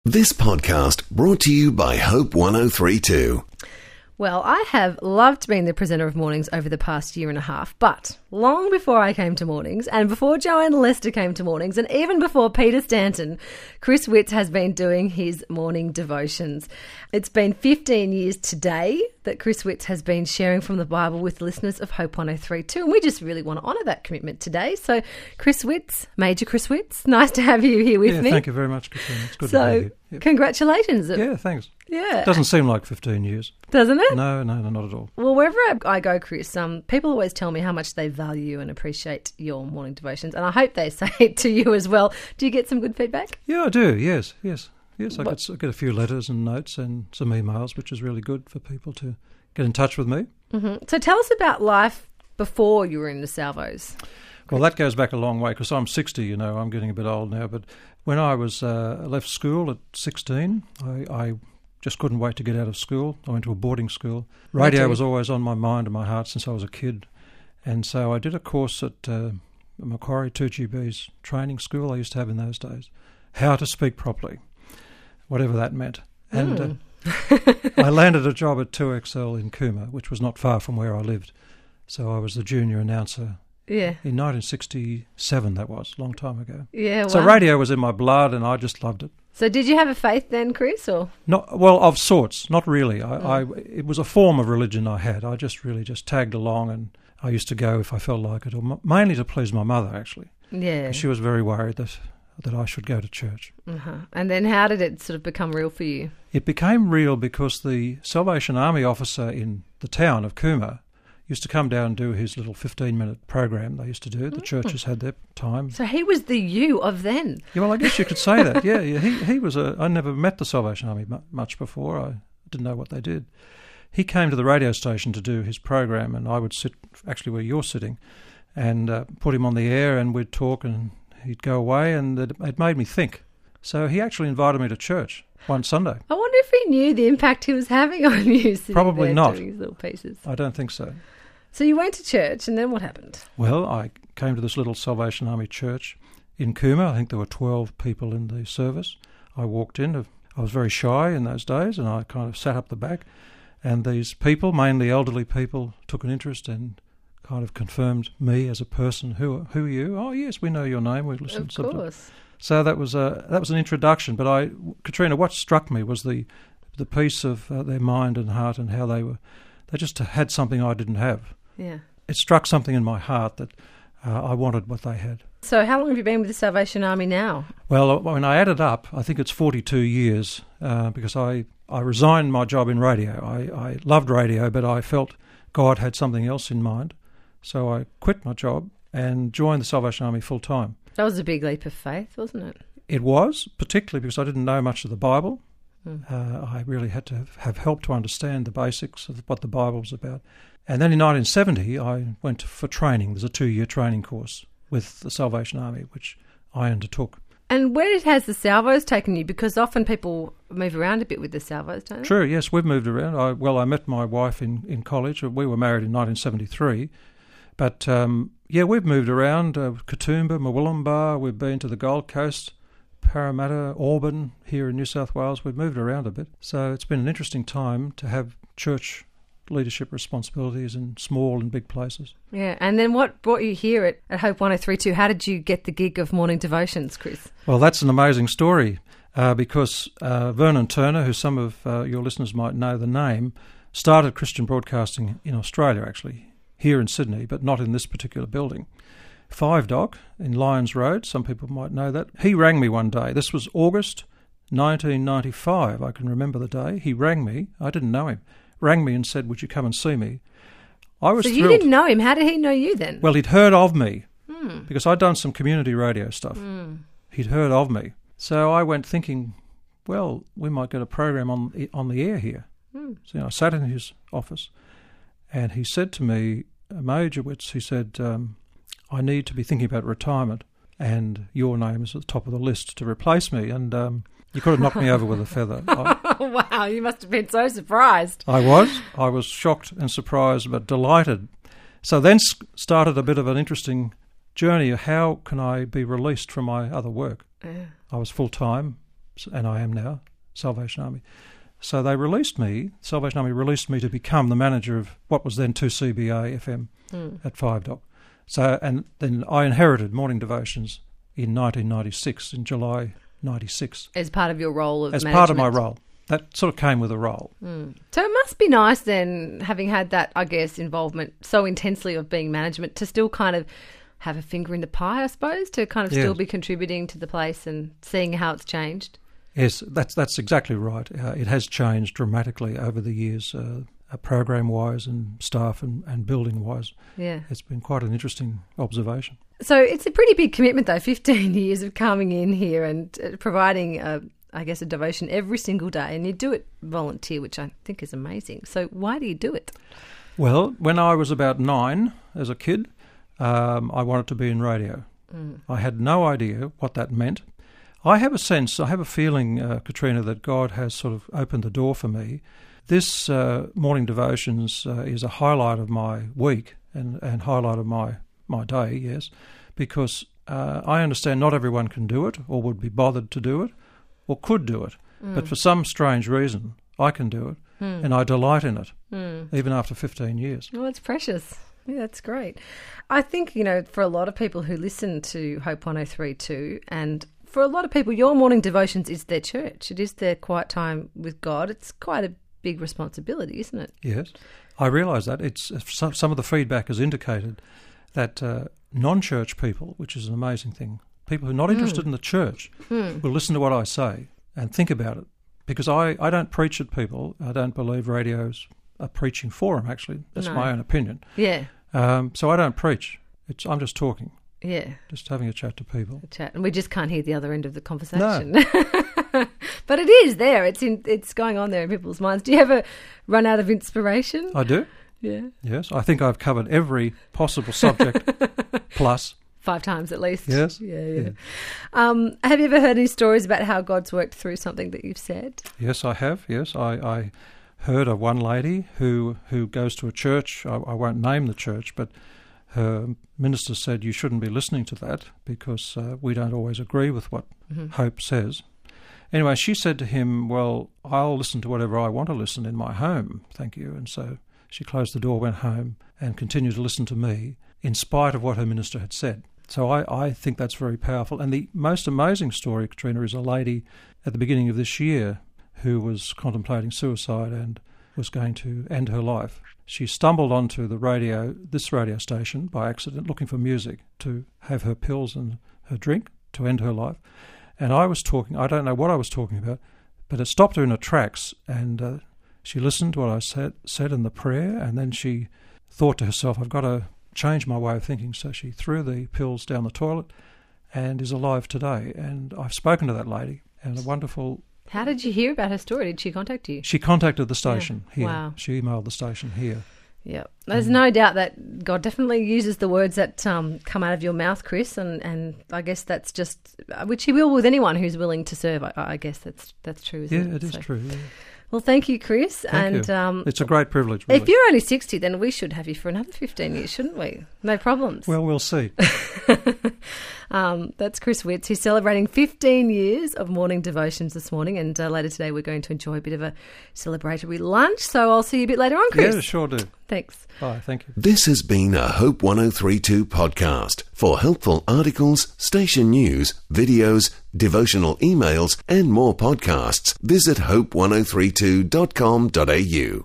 This podcast brought to you by Hope 103.2. Well, I have loved being the presenter of Mornings over the past year and a half, but long before I came to Mornings, and before Joanne Lester came to Mornings, and even before Peter Stanton, Chris Witts has been doing his morning devotions. It's been 15 years today that Chris Witts has been sharing from the Bible with listeners of Hope 103.2, and we just really want to honour that commitment today. So, Chris Witts, Major Chris Witts, nice to have you here with me. Thank you very much, Katrina. It's good to be here. Yep. Congratulations. Yeah, thanks. Yeah. Doesn't seem like 15 years. Doesn't it? No, not at all. Well, wherever I go, Chris, people always tell me how much they value and appreciate your morning devotions, and I hope they say it to you as well. Do you get some good feedback? Yeah, I do, yes. I get a few letters and notes and some emails, which is really good for people to get in touch with me. Mm-hmm. So tell us about life before you were in the Salvos. Well, that goes back a long way because I'm 60, I'm getting a bit old now. But when I was left school at 16, I just couldn't wait to get out of school. I went to a boarding school. Radio was always on my mind and my heart since I was a kid. And so I did a course at Macquarie 2GB's training school I used to have in those days, how to speak properly, whatever that meant. And I landed a job at 2XL in Cooma, which was not far from where I lived. So I was the junior announcer. Yeah. In 1967, that was, a long time ago. Yeah, wow. So radio was in my blood and I just loved it. So did you have a faith then, Chris? Or well, of sorts, not really. It was a form of religion I had. I just tagged along and I used to go if I felt like it, or mainly to please my mother, actually. Yeah. She was very worried that I should go to church. Uh-huh. And then how did it sort of become real for you? It became real because the Salvation Army officer in the town of Cooma used to come down and do his little 15-minute program they used to do. The churches had their time. So he was the you of then. Yeah, well, I guess you could say that. Yeah. He was I never met the Salvation Army much before. I didn't know what they did. He came to the radio station to do his program, and I would sit actually where you're sitting and put him on the air, and we'd talk, and he'd go away, and it made me think. So he actually invited me to church one Sunday. I wonder if he knew the impact he was having on you sitting Probably there not. doing his little pieces. I don't think so. So you went to church, and then what happened? Well, I came to this little Salvation Army church in Cooma. I think there were 12 people in the service. I walked in. I was very shy in those days, and I kind of sat up the back. And these people, mainly elderly people, took an interest and kind of confirmed me as a person. Who are you? Oh, yes, we know your name. We've listened to Of something. course. So that was an introduction. But Katrina, what struck me was the piece of their mind and heart and how they just had something I didn't have. Yeah. It struck something in my heart that I wanted what they had. So how long have you been with the Salvation Army now? Well, when I added up, I think it's 42 years because I resigned my job in radio. I loved radio, but I felt God had something else in mind. So I quit my job and joined the Salvation Army full time. That was a big leap of faith, wasn't it? It was, particularly because I didn't know much of the Bible. I really had to have help to understand the basics of what the Bible was about. And then in 1970, I went for training. There's a 2-year training course with the Salvation Army, which I undertook. And where has the Salvos taken you? Because often people move around a bit with the Salvos, don't they? True, yes, we've moved around. I met my wife in college. We were married in 1973. But, we've moved around. Katoomba, Murwillumbah, we've been to the Gold Coast, Parramatta, Auburn, here in New South Wales. We've moved around a bit. So it's been an interesting time to have church leadership responsibilities in small and big places. Yeah, and then what brought you here at Hope 103.2? How did you get the gig of morning devotions, Chris? Well, that's an amazing story because Vernon Turner, who some of your listeners might know the name, started Christian broadcasting in Australia, actually, here in Sydney, but not in this particular building. 5 Doc in Lyons Road, some people might know that. He rang me one day. This was August 1995, I can remember the day. He rang me. I didn't know him. Rang me and said, would you come and see me? I was thrilled. So you didn't know him. How did he know you then? Well, he'd heard of me because I'd done some community radio stuff. He'd heard of me. So I went thinking, well, we might get a program on the air here. So I sat in his office and he said to me, Major Witts, he said, I need to be thinking about retirement and your name is at the top of the list to replace me. And you could have knocked me over with a feather. Wow, you must have been so surprised. I was shocked and surprised, but delighted. So then started a bit of an interesting journey. How can I be released from my other work? I was full-time and I am now, Salvation Army. So they released me, Salvation Army released me to become the manager of what was then 2CBA FM at 5 Doc. So, and then I inherited Morning Devotions in 1996, in July 96. As part of your role of management? As part of my role. That sort of came with a role. So it must be nice then, having had that, I guess, involvement so intensely of being management, to still kind of have a finger in the pie, I suppose, to kind of still be contributing to the place and seeing how it's changed. Yes, that's exactly right. It has changed dramatically over the years, program-wise and staff and building-wise. Yeah. It's been quite an interesting observation. So it's a pretty big commitment, though, 15 years of coming in here and providing, I guess, a devotion every single day. And you do it volunteer, which I think is amazing. So why do you do it? Well, when I was about 9 as a kid, I wanted to be in radio. I had no idea what that meant. I have a feeling, Katrina, that God has sort of opened the door for me. This Morning Devotions is a highlight of my week and highlight of my day, yes, because I understand not everyone can do it or would be bothered to do it or could do it. But for some strange reason, I can do it and I delight in it, even after 15 years. Well, it's precious. Yeah, that's great. I think, for a lot of people who listen to Hope 103.2, and for a lot of people, your morning devotions is their church. It is their quiet time with God. It's quite a big responsibility, isn't it? Yes, I realise that. It's some of the feedback has indicated that non-church people, which is an amazing thing, people who are not interested in the church will listen to what I say and think about it. Because I don't preach at people. I don't believe radio's a preaching forum, actually. That's my own opinion. Yeah. So I don't preach. I'm just talking. Yeah. Just having a chat to people. And we just can't hear the other end of the conversation. No. But it is there. It's going on there in people's minds. Do you ever run out of inspiration? I do. Yeah. Yes. I think I've covered every possible subject plus. 5 times at least. Yes. Yeah. Have you ever heard any stories about how God's worked through something that you've said? Yes, I have. Yes. I heard of one lady who goes to a church. I won't name the church, but her minister said, you shouldn't be listening to that because we don't always agree with what Hope says. Anyway, she said to him, well, I'll listen to whatever I want to listen in my home, thank you. And so she closed the door, went home, and continued to listen to me in spite of what her minister had said. So I think that's very powerful. And the most amazing story, Katrina, is a lady at the beginning of this year who was contemplating suicide and was going to end her life. She stumbled onto this radio station by accident, looking for music to have her pills and her drink to end her life. And I was talking, I don't know what I was talking about, but it stopped her in her tracks, and she listened to what I said in the prayer, and then she thought to herself, I've got to change my way of thinking. So she threw the pills down the toilet and is alive today. And I've spoken to that lady, and a wonderful... How did you hear about her story? Did she contact you? She contacted the station here. Wow. She emailed the station here. Yeah. There's no doubt that God definitely uses the words that come out of your mouth, Chris, and I guess that's just, which he will with anyone who's willing to serve. I guess that's true, isn't it? Yeah, it is true. Yeah. Well, thank you, Chris. Thank you. It's a great privilege, really. If you're only 60, then we should have you for another 15 years, shouldn't we? No problems. Well, we'll see. That's Chris Witts, who's celebrating 15 years of morning devotions this morning, and later today we're going to enjoy a bit of a celebratory lunch, so I'll see you a bit later on, Chris. Yeah, sure do. Thanks. Bye, thank you. This has been a Hope 103.2 podcast. For helpful articles, station news, videos, devotional emails, and more podcasts, visit hope1032.com.au.